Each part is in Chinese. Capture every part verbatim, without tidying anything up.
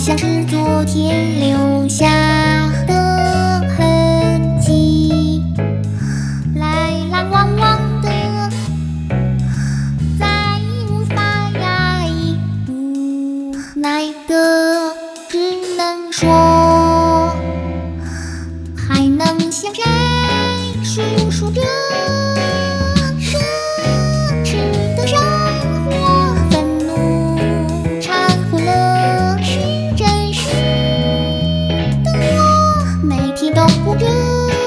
像是昨天留下的痕迹，来来往往的，再无法压抑，无奈的只能说，还能向谁诉说着奢侈的生活？愤怒掺和了是真实的我，每天都过着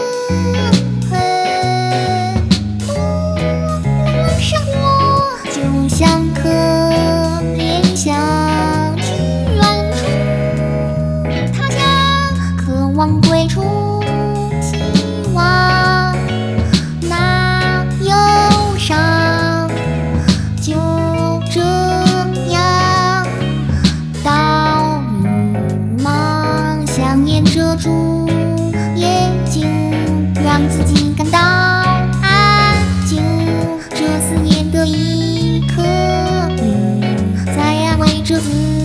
很不的生活，就像可怜想去远处他乡，渴望归处。希望那忧伤就这样到迷茫，想念遮住眼睛，让自己感到安静。这思念的一颗粒，在安慰着自己。